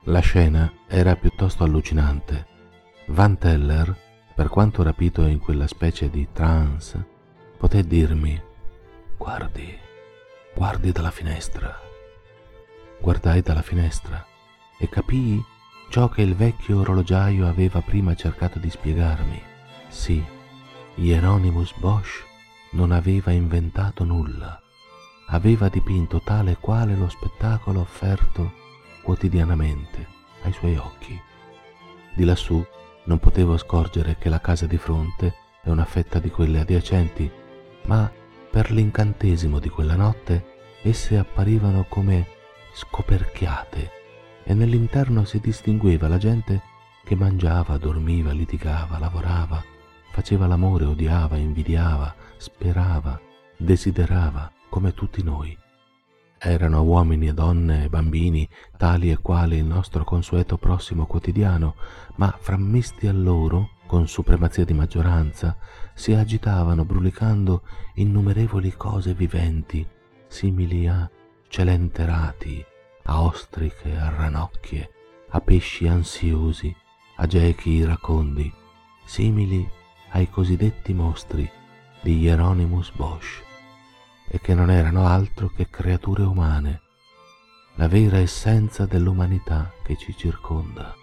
La scena era piuttosto allucinante. Van Teller, per quanto rapito in quella specie di trance, poté dirmi: guardi, guardi dalla finestra. Guardai dalla finestra e capii ciò che il vecchio orologiaio aveva prima cercato di spiegarmi. Sì, Hieronymus Bosch non aveva inventato nulla. Aveva dipinto tale e quale lo spettacolo offerto quotidianamente ai suoi occhi. Di lassù non potevo scorgere che la casa di fronte è una fetta di quelle adiacenti, ma per l'incantesimo di quella notte esse apparivano come scoperchiate e nell'interno si distingueva la gente che mangiava, dormiva, litigava, lavorava, faceva l'amore, odiava, invidiava, sperava, desiderava, come tutti noi. Erano uomini e donne e bambini, tali e quali il nostro consueto prossimo quotidiano, ma frammesti a loro, con supremazia di maggioranza, si agitavano brulicando innumerevoli cose viventi, simili a celenterati, a ostriche, a ranocchie, a pesci ansiosi, a gechi iracondi, simili ai cosiddetti mostri di Hieronymus Bosch, e che non erano altro che creature umane, la vera essenza dell'umanità che ci circonda.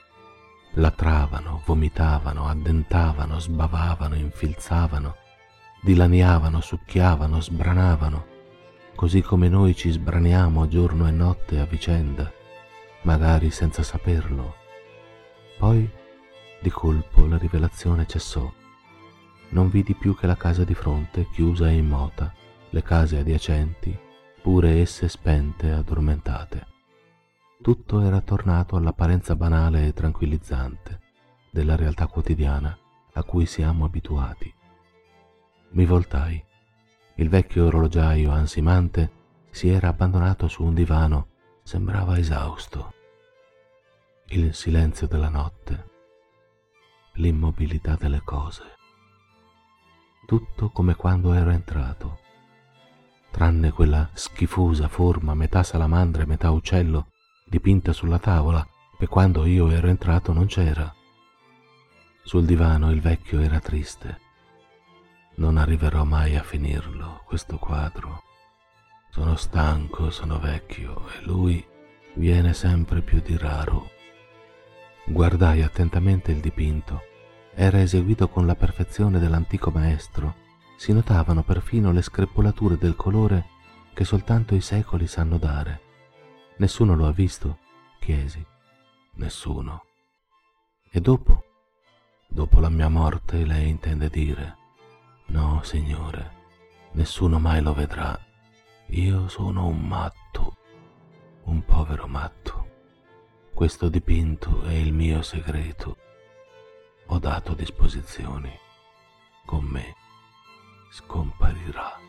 Latravano, vomitavano, addentavano, sbavavano, infilzavano, dilaniavano, succhiavano, sbranavano, così come noi ci sbraniamo giorno e notte a vicenda, magari senza saperlo. Poi, di colpo, la rivelazione cessò. Non vidi più che la casa di fronte, chiusa e immota, le case adiacenti, pure esse spente e addormentate. Tutto era tornato all'apparenza banale e tranquillizzante della realtà quotidiana a cui siamo abituati. Mi voltai. Il vecchio orologiaio ansimante si era abbandonato su un divano, sembrava esausto. Il silenzio della notte, l'immobilità delle cose. Tutto come quando ero entrato, tranne quella schifosa forma metà salamandra e metà uccello dipinta sulla tavola, che quando io ero entrato non c'era. Sul divano il vecchio era triste. Non arriverò mai a finirlo, questo quadro. Sono stanco, sono vecchio e lui viene sempre più di raro. Guardai attentamente il dipinto. Era eseguito con la perfezione dell'antico maestro. Si notavano perfino le screpolature del colore che soltanto i secoli sanno dare. Nessuno lo ha visto? Chiesi. Nessuno. E dopo? Dopo la mia morte, lei intende dire? No, signore, nessuno mai lo vedrà. Io sono un matto, un povero matto. Questo dipinto è il mio segreto. Ho dato disposizioni. Con me scomparirà.